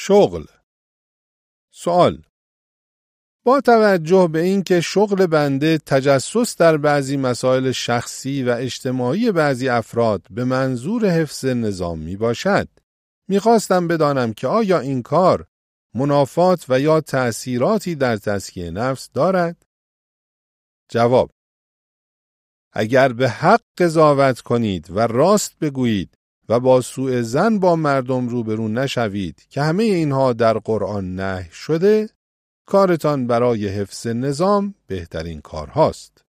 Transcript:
شغل. سوال: با توجه به اینکه شغل بنده تجسس در بعضی مسائل شخصی و اجتماعی بعضی افراد به منظور حفظ نظام می باشد، میخواستم بدانم که آیا این کار منافات و یا تأثیراتی در تزکیه نفس دارد؟ جواب: اگر به حق قضاوت کنید و راست بگویید و با سوء ظن با مردم روبرو نشوید که همه اینها در قرآن نهی شده، کارتان برای حفظ نظام بهترین کار هاست.